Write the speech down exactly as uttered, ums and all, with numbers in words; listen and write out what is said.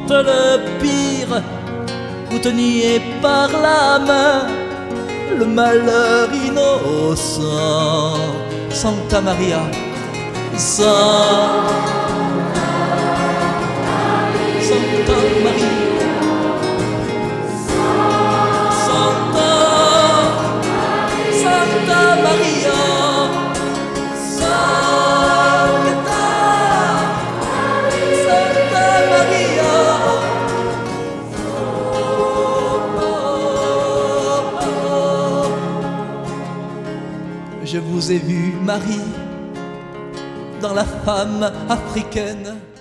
le pire, vous teniez par la main le malheur innocent. Santa Maria, Santa, Santa Maria, Santa, Santa Maria, Santa, Santa Maria. Je vous ai vu, Marie, dans la femme africaine.